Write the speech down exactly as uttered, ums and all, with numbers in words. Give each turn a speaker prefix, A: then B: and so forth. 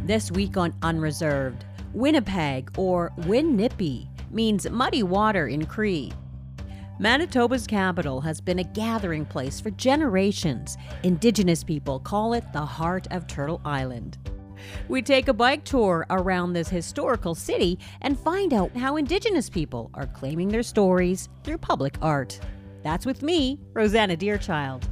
A: This week on Unreserved, Winnipeg, or Win-Nippy, means muddy water in Cree. Manitoba's capital has been a gathering place for generations. Indigenous people call it the heart of Turtle Island. We take a bike tour around this historical city and find out how Indigenous people are claiming their stories through public art. That's with me, Rosanna Deerchild.